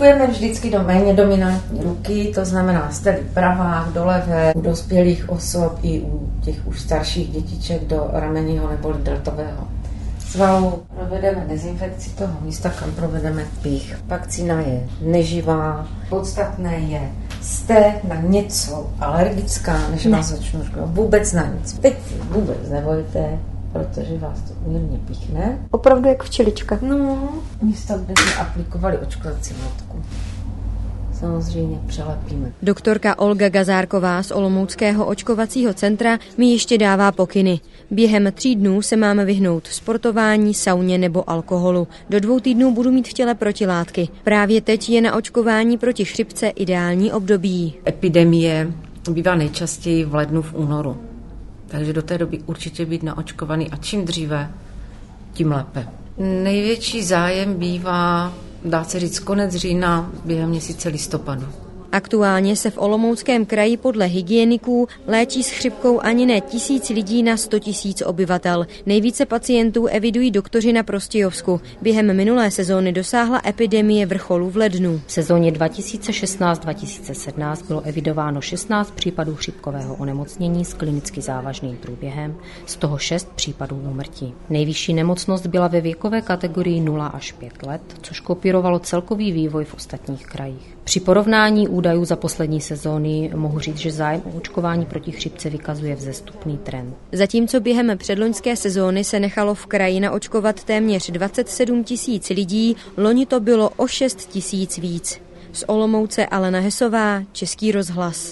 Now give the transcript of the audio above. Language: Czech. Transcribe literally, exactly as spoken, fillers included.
Operujeme vždycky do méně dominantní ruky, to znamená stely pravák, do levé, u dospělých osob i u těch už starších dětiček do ramenního nebo deltového svalu. Provedeme dezinfekci toho místa, kam provedeme pich. Vakcína je neživá. Podstatné je, jste na něco alergická, než ne. vás začnu říkat. Vůbec na nic. Teď vůbec nebojte, protože vás to mírně píchne. Opravdu jak včelička. No, místo, kde jsme aplikovali očkovací látku. Samozřejmě přelepíme. Doktorka Olga Gazárková z Olomouckého očkovacího centra mi ještě dává pokyny. Během tří dnů se máme vyhnout sportování, sauně nebo alkoholu. Do dvou týdnů budu mít v těle protilátky. Právě teď je na očkování proti chřipce ideální období. Epidemie bývá nejčastěji v lednu, v únoru. Takže do té doby určitě být naočkovaný a čím dříve, tím lépe. Největší zájem bývá, dá se říct, konec října během měsíce listopadu. Aktuálně se v Olomouckém kraji podle hygieniků léčí s chřipkou ani ne tisíc lidí na sto tisíc obyvatel. Nejvíce pacientů evidují doktoři na Prostějovsku. Během minulé sezóny dosáhla epidemie vrcholu v lednu. V sezóně dva tisíce šestnáct dva tisíce sedmnáct bylo evidováno šestnáct případů chřipkového onemocnění s klinicky závažným průběhem, z toho šest případů úmrtí. Nejvyšší nemocnost byla ve věkové kategorii nula až pět let, což kopírovalo celkový vývoj v ostatních krajích. Při porovnání údajů za poslední sezóny mohu říct, že zájem o očkování proti chřipce vykazuje vzestupný trend. Zatímco během předloňské sezóny se nechalo v kraji naočkovat téměř dvacet sedm tisíc lidí, loni to bylo o šest tisíc víc. Z Olomouce Alena Hesová, Český rozhlas.